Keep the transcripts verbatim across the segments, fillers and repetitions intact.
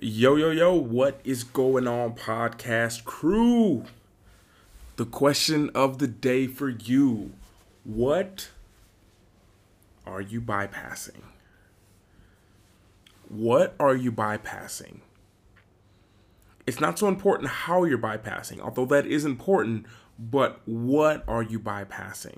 Yo, yo, yo, what is going on, podcast crew? The question of the day for you: what are you bypassing? What are you bypassing? It's not so important how you're bypassing, although that is important, but what are you bypassing?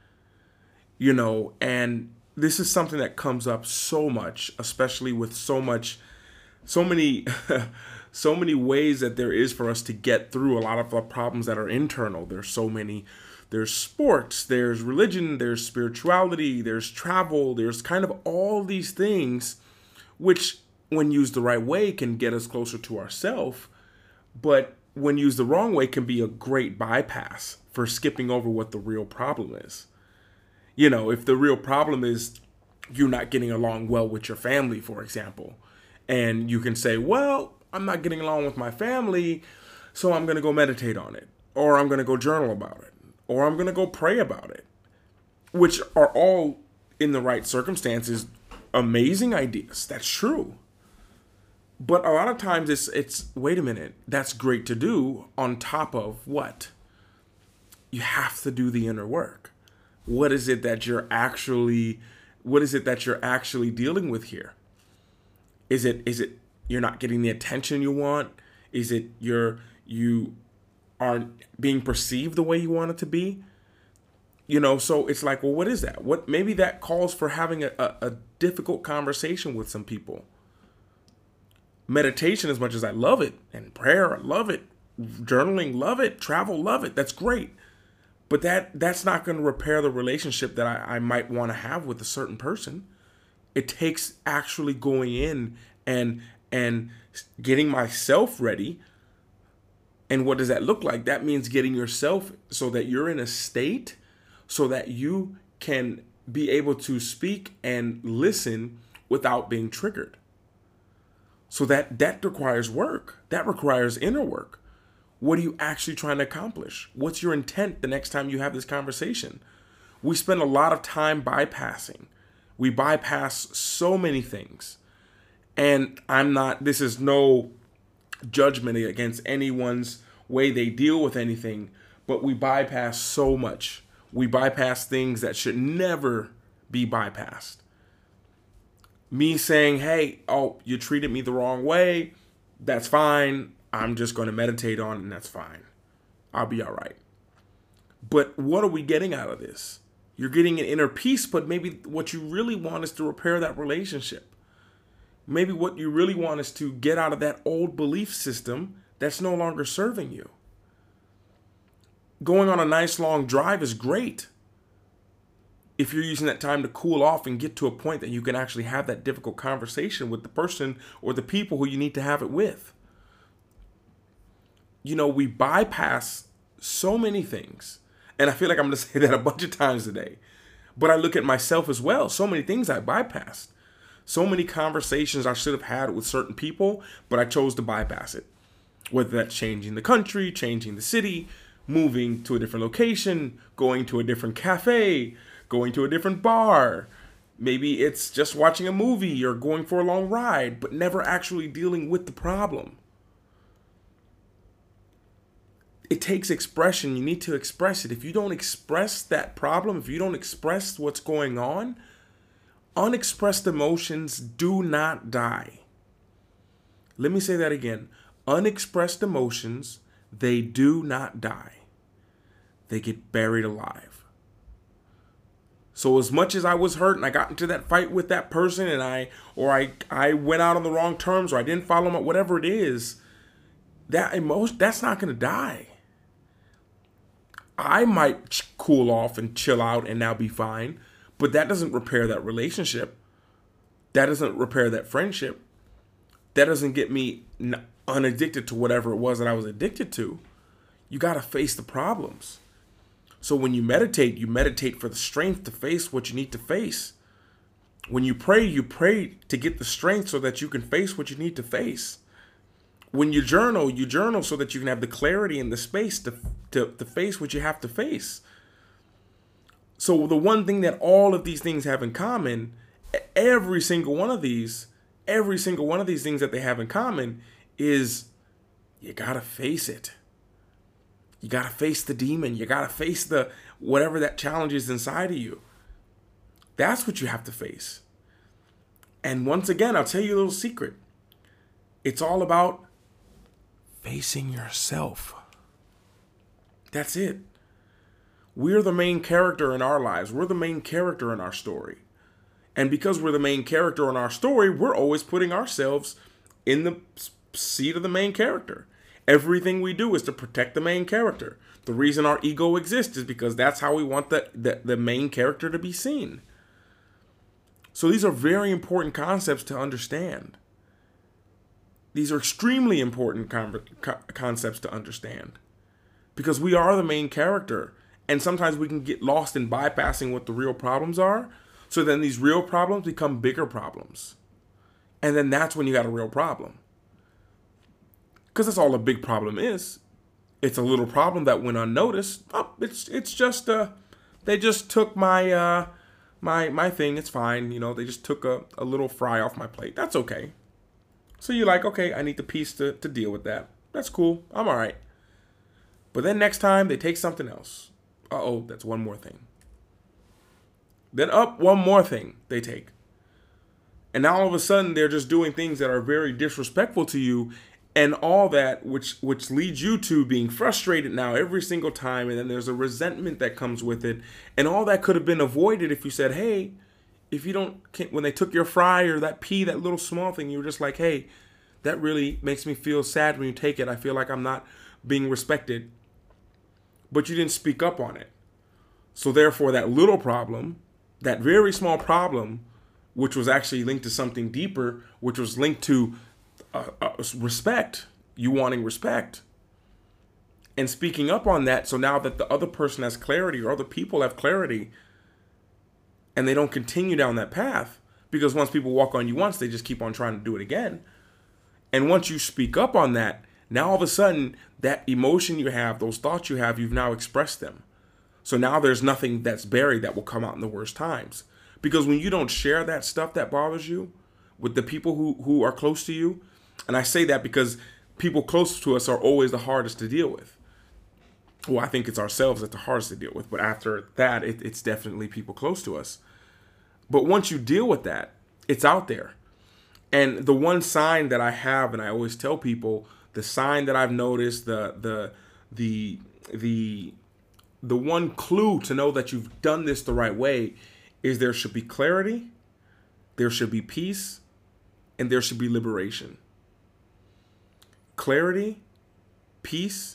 You know, and this is something that comes up so much, especially with so much so many so many ways that there is for us to get through a lot of the problems that are internal. There's so many. There's sports, there's religion, there's spirituality, there's travel, there's kind of all these things which, when used the right way, can get us closer to ourselves, but when used the wrong way can be a great bypass for skipping over what the real problem is. You know, if the real problem is you not getting along well with your family, for example, and you can say, well, I'm not getting along with my family, so I'm going to go meditate on it, or I'm going to go journal about it, or I'm going to go pray about it, which are all, in the right circumstances, amazing ideas. That's true. But a lot of times it's, it's wait a minute, that's great to do on top of what? You have to do the inner work. What is it that you're actually, what is it that you're actually dealing with here? Is it is it you're not getting the attention you want? Is it you're you aren't being perceived the way you want it to be? You know, so it's like, well, what is that? What maybe that calls for having a, a, a difficult conversation with some people. Meditation, as much as I love it, and prayer, I love it, journaling, love it, travel, love it. That's great. But that that's not going to repair the relationship that I, I might want to have with a certain person. It takes actually going in and and getting myself ready. And what does that look like? That means getting yourself so that you're in a state so that you can be able to speak and listen without being triggered. So that that requires work. That requires inner work. What are you actually trying to accomplish? What's your intent the next time you have this conversation? We spend a lot of time bypassing. We bypass so many things. And I'm not, this is no judgment against anyone's way they deal with anything, but we bypass so much. We bypass things that should never be bypassed. Me saying, hey, oh, you treated me the wrong way. That's fine. I'm just going to meditate on it and that's fine. I'll be all right. But what are we getting out of this? You're getting an inner peace, but maybe what you really want is to repair that relationship. Maybe what you really want is to get out of that old belief system that's no longer serving you. Going on a nice long drive is great if you're using that time to cool off and get to a point that you can actually have that difficult conversation with the person or the people who you need to have it with. You know, we bypass so many things. And I feel like I'm going to say that a bunch of times today. But I look at myself as well. So many things I bypassed. So many conversations I should have had with certain people, but I chose to bypass it. Whether that's changing the country, changing the city, moving to a different location, going to a different cafe, going to a different bar. Maybe it's just watching a movie or going for a long ride, but never actually dealing with the problem. It takes expression. You need to express it. If you don't express that problem, if you don't express what's going on, unexpressed emotions do not die. Let me say that again. Unexpressed emotions, they do not die. They get buried alive. So as much as I was hurt and I got into that fight with that person and I, or I, I went out on the wrong terms or I didn't follow them, whatever it is, that emotion, that's not going to die. I might ch- cool off and chill out and now be fine, but that doesn't repair that relationship. That doesn't repair that friendship. That doesn't get me n- unaddicted to whatever it was that I was addicted to. You got to face the problems. So when you meditate, you meditate for the strength to face what you need to face. When you pray, you pray to get the strength so that you can face what you need to face. When you journal, you journal so that you can have the clarity and the space to, to, to face what you have to face. So the one thing that all of these things have in common, every single one of these every single one of these things that they have in common is you gotta face it. You gotta face the demon. You gotta face the whatever that challenge is inside of you. That's what you have to face. And once again, I'll tell you a little secret. It's all about facing yourself. That's it. We're the main character in our lives. We're the main character in our story. And because we're the main character in our story, we're always putting ourselves in the seat of the main character. Everything we do is to protect the main character. The reason our ego exists is because that's how we want the, the, the main character to be seen. So these are very important concepts to understand. These are extremely important con- co- concepts to understand. Because we are the main character. And sometimes we can get lost in bypassing what the real problems are. So then these real problems become bigger problems. And then that's when you got a real problem. Because that's all a big problem is. It's a little problem that went unnoticed. Oh, it's it's just uh they just took my uh my my thing, it's fine, you know, they just took a, a little fry off my plate. That's okay. So you're like, okay, I need the piece to, to deal with that. That's cool. I'm alright. But then next time they take something else. Uh-oh, that's one more thing. Then up one more thing they take. And now all of a sudden they're just doing things that are very disrespectful to you, and all that which which leads you to being frustrated now every single time, and then there's a resentment that comes with it. And all that could have been avoided if you said, hey, if you don't, when they took your fry or that pea, that little small thing, you were just like, hey, that really makes me feel sad when you take it. I feel like I'm not being respected. But you didn't speak up on it. So therefore that little problem, that very small problem, which was actually linked to something deeper, which was linked to uh, uh, respect, you wanting respect, and speaking up on that. So now that the other person has clarity, or other people have clarity, and they don't continue down that path, because once people walk on you once, they just keep on trying to do it again. And once you speak up on that, now all of a sudden, that emotion you have, those thoughts you have, you've now expressed them. So now there's nothing that's buried that will come out in the worst times. Because when you don't share that stuff that bothers you with the people who, who are close to you, and I say that because people close to us are always the hardest to deal with. Well, I think it's ourselves that's the hardest to deal with. But after that, it, it's definitely people close to us. But once you deal with that, it's out there. And the one sign that I have, and I always tell people, the sign that I've noticed, the the the the the one clue to know that you've done this the right way is there should be clarity, there should be peace, and there should be liberation. Clarity, peace,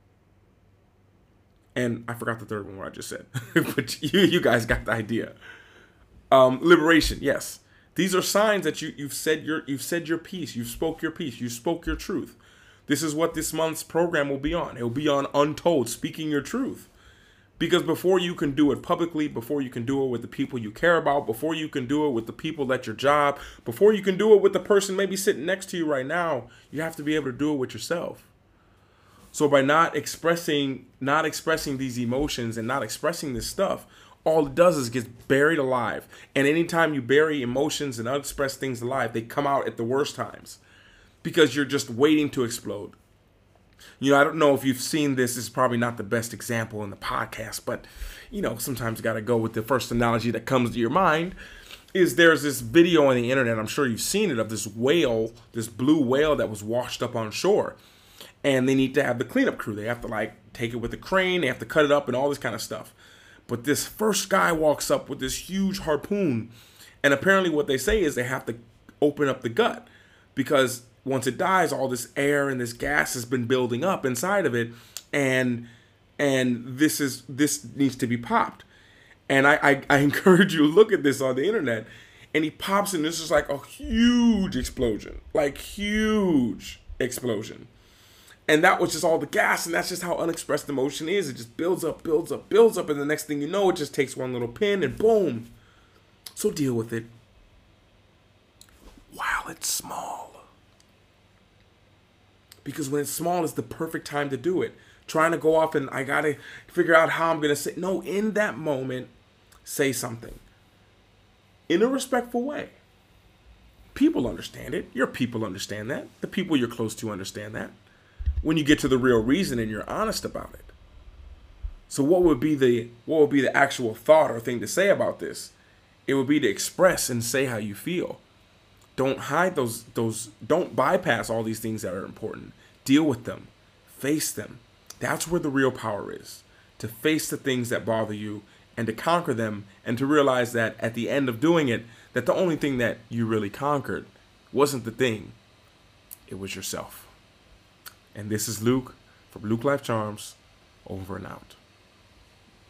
and I forgot the third one what I just said, but you you guys got the idea. Um, liberation, yes. These are signs that you you've said your you've said your piece, you've spoke your piece, you spoke your truth. This is what this month's program will be on. It will be on Untold, speaking your truth. Because before you can do it publicly, before you can do it with the people you care about, before you can do it with the people at your job, before you can do it with the person maybe sitting next to you right now, you have to be able to do it with yourself. So by not expressing, not expressing these emotions and not expressing this stuff, all it does is get buried alive. And anytime you bury emotions and unexpressed things alive, they come out at the worst times. Because you're just waiting to explode. You know, I don't know if you've seen this. This is probably not the best example in the podcast, but, you know, sometimes you got to go with the first analogy that comes to your mind. Is there's this video on the internet, I'm sure you've seen it, of this whale, this blue whale that was washed up on shore. And they need to have the cleanup crew. They have to, like, take it with a crane. They have to cut it up and all this kind of stuff. But this first guy walks up with this huge harpoon. And apparently what they say is they have to open up the gut. Because once it dies, all this air and this gas has been building up inside of it, and and this is this needs to be popped. And I, I, I encourage you to look at this on the internet. And he pops, and this is like a huge explosion, like huge explosion. And that was just all the gas, and that's just how unexpressed emotion is. It just builds up, builds up, builds up, and the next thing you know, it just takes one little pin, and boom. So deal with it while it's small. Because when it's small, it's the perfect time to do it. Trying to go off and I got to figure out how I'm going to say. No, in that moment, say something. In a respectful way. People understand it. Your people understand that. The people you're close to understand that. When you get to the real reason and you're honest about it. So what would be the what would be the actual thought or thing to say about this? It would be to express and say how you feel. Don't hide those those don't bypass all these things that are important. Deal with them. Face them. That's where the real power is. To face the things that bother you and to conquer them, and to realize that at the end of doing it, that the only thing that you really conquered wasn't the thing. It was yourself. And this is Luke from Luke Life Charms, over and out.